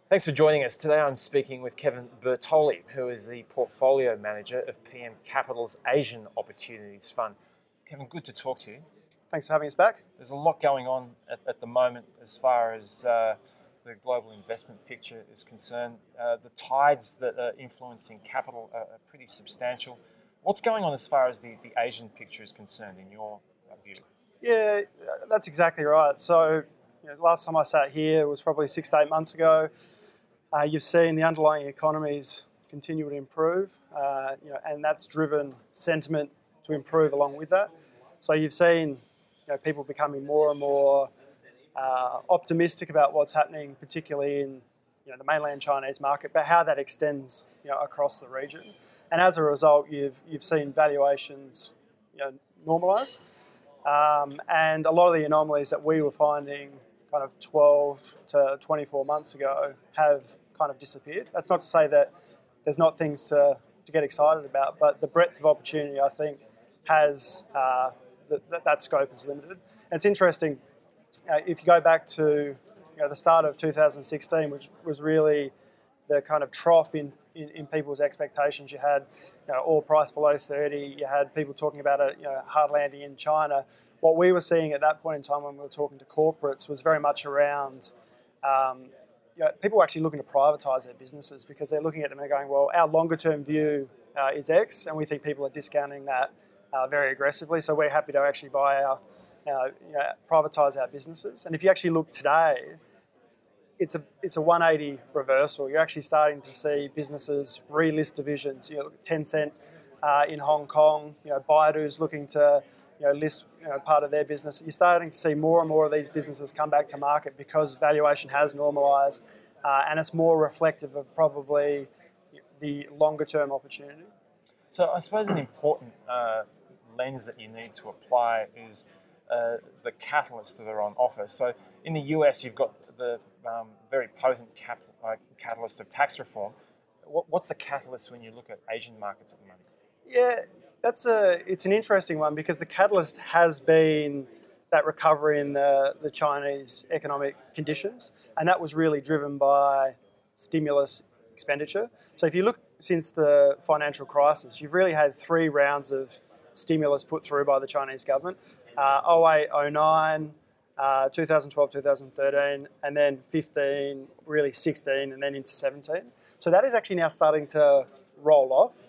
Thanks for joining us. Today I'm speaking with Kevin Bertoli, who is the Portfolio Manager of PM Capital's Asian Opportunities Fund. Kevin, good to talk to you. Thanks for having us back. There's a lot going on at the moment as far as the global investment picture is concerned. The tides that are influencing capital are pretty substantial. What's going on as far as the Asian picture is concerned in your view? Yeah, that's exactly right. So, last time I sat here was probably 6 to 8 months ago. You've seen the underlying economies continue to improve, and that's driven sentiment to improve along with that. So you've seen people becoming more and more optimistic about what's happening, particularly in the mainland Chinese market, but how that extends across the region. And as a result, you've seen valuations normalise, and a lot of the anomalies that we were finding kind of 12 to 24 months ago have kind of disappeared. That's not to say that there's not things to get excited about, but the breadth of opportunity, I think, has that scope is limited. And it's interesting, if you go back to the start of 2016, which was really the kind of trough in people's expectations. You had oil price below 30, you had people talking about a hard landing in China. What we were seeing at that point in time when we were talking to corporates was very much around people were actually looking to privatise their businesses because they're looking at them and going, well, our longer term view is X, and we think people are discounting that very aggressively. So we're happy to actually buy privatise our businesses. And if you actually look today, it's a 180 reversal. You're actually starting to see businesses relist divisions. Look at Tencent in Hong Kong. Baidu's looking to list part of their business. You're starting to see more and more of these businesses come back to market because valuation has normalised, and it's more reflective of probably the longer term opportunity. So I suppose an important lens that you need to apply is the catalysts that are on offer. So in the US, you've got the very potent catalyst of tax reform. What's the catalyst when you look at Asian markets at the moment? Yeah, it's an interesting one because the catalyst has been that recovery in the Chinese economic conditions, and that was really driven by stimulus expenditure. So if you look since the financial crisis, you've really had 3 rounds of stimulus put through by the Chinese government, 08, 09, 2012, 2013, and then 15, really 16, and then into 17. So that is actually now starting to roll off.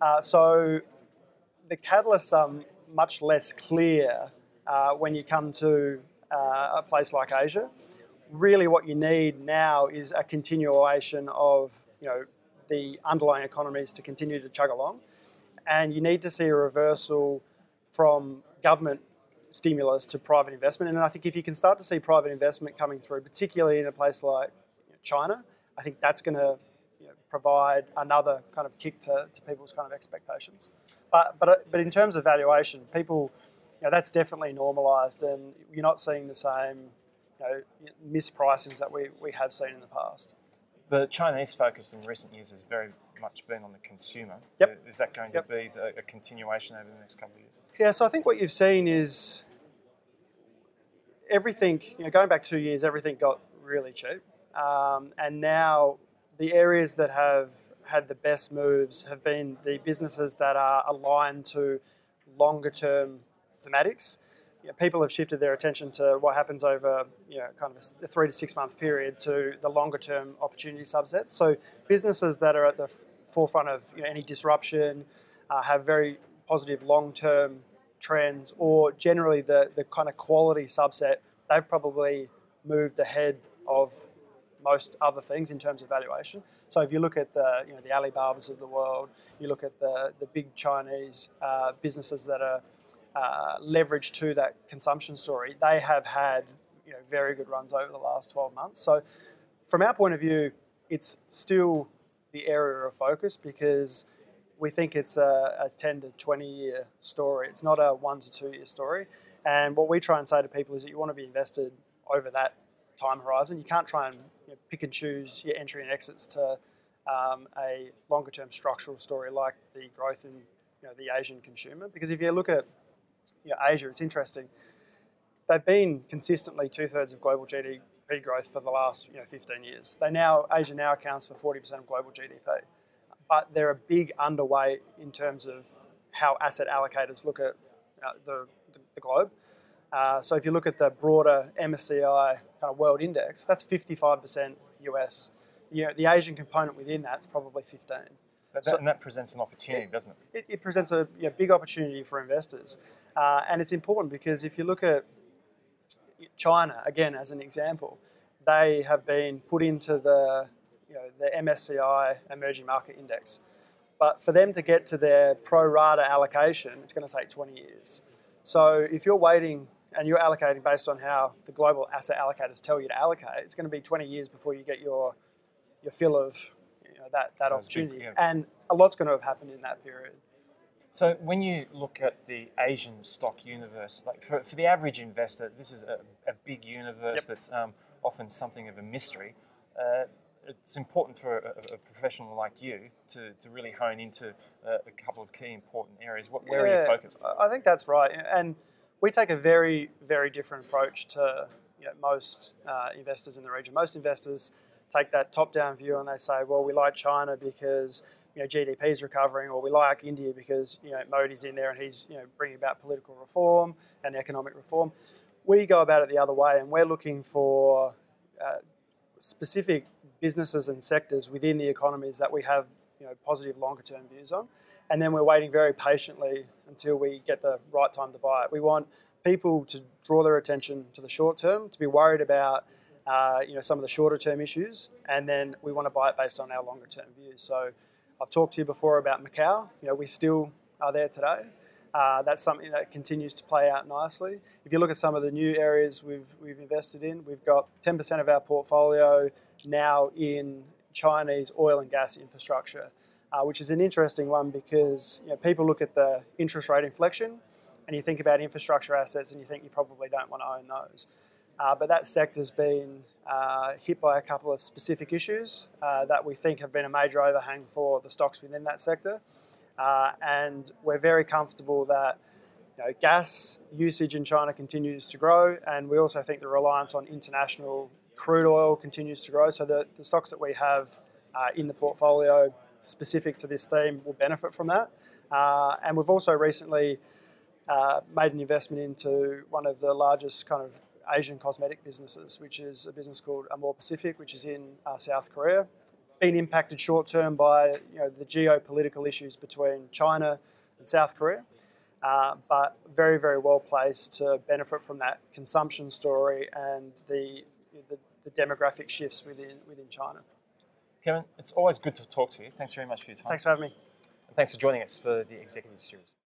So the catalysts are much less clear when you come to a place like Asia. Really what you need now is a continuation of the underlying economies to continue to chug along. And you need to see a reversal from government stimulus to private investment. And I think if you can start to see private investment coming through, particularly in a place like China, I think that's going to provide another kind of kick to people's kind of expectations. But in terms of valuation, people, that's definitely normalised, and you're not seeing the same mispricings that we have seen in the past. The Chinese focus in recent years has very much been on the consumer. Yep. Is that going to be a continuation over the next couple of years? Yeah, so I think what you've seen is everything, going back 2 years, everything got really cheap. And now the areas that have had the best moves have been the businesses that are aligned to longer term thematics. People have shifted their attention to what happens over kind of a 3 to 6 month period to the longer term opportunity subsets. So businesses that are at the forefront of any disruption, have very positive long term trends, or generally the kind of quality subset, they've probably moved ahead of most other things in terms of valuation. So if you look at the Alibabas of the world, you look at the big Chinese businesses that are leveraged to that consumption story, they have had very good runs over the last 12 months. So from our point of view, it's still the area of focus because we think it's a 10 to 20 year story. It's not a 1 to 2 year story. And what we try and say to people is that you want to be invested over that time horizon. You can't try and pick and choose your entry and exits to a longer term structural story like the growth in the Asian consumer. Because if you look at Asia, it's interesting. They've been consistently 2/3 of global GDP GDP growth for the last 15 years. Asia now accounts for 40% of global GDP, but they're a big underweight in terms of how asset allocators look at the globe. So if you look at the broader MSCI kind of world index, that's 55% US. The Asian component within that's probably 15. And that presents an opportunity, doesn't it? It presents a big opportunity for investors. And it's important because if you look at China, again, as an example, they have been put into the MSCI Emerging Market Index. But for them to get to their pro rata allocation, it's going to take 20 years. So if you're waiting and you're allocating based on how the global asset allocators tell you to allocate, it's going to be 20 years before you get your fill of that opportunity. Big, yeah. And a lot's going to have happened in that period. So when you look at the Asian stock universe, like for the average investor, this is a big universe that's often something of a mystery. It's important for a professional like you to really hone into a couple of key important areas. Where are you focused? I think that's right. And we take a very, very different approach to most investors in the region. Most investors take that top-down view and they say, well, we like China because GDP is recovering, or we like India because Modi's in there and he's bringing about political reform and economic reform. We go about it the other way, and we're looking for specific businesses and sectors within the economies that we have positive longer-term views on, and then we're waiting very patiently until we get the right time to buy it. We want people to draw their attention to the short term, to be worried about some of the shorter-term issues, and then we want to buy it based on our longer-term views. So I've talked to you before about Macau. We still are there today. That's something that continues to play out nicely. If you look at some of the new areas we've invested in, we've got 10% of our portfolio now in Chinese oil and gas infrastructure, which is an interesting one because people look at the interest rate inflection and you think about infrastructure assets and you think you probably don't want to own those. But that sector's been hit by a couple of specific issues that we think have been a major overhang for the stocks within that sector. And we're very comfortable that gas usage in China continues to grow, and we also think the reliance on international crude oil continues to grow. So the stocks that we have in the portfolio specific to this theme will benefit from that. And we've also recently made an investment into one of the largest kind of Asian cosmetic businesses, which is a business called Amore Pacific, which is in South Korea. Been impacted short term by the geopolitical issues between China and South Korea, but very, very well placed to benefit from that consumption story and the demographic shifts within China. Kevin, it's always good to talk to you. Thanks very much for your time. Thanks for having me. And thanks for joining us for the Executive Series.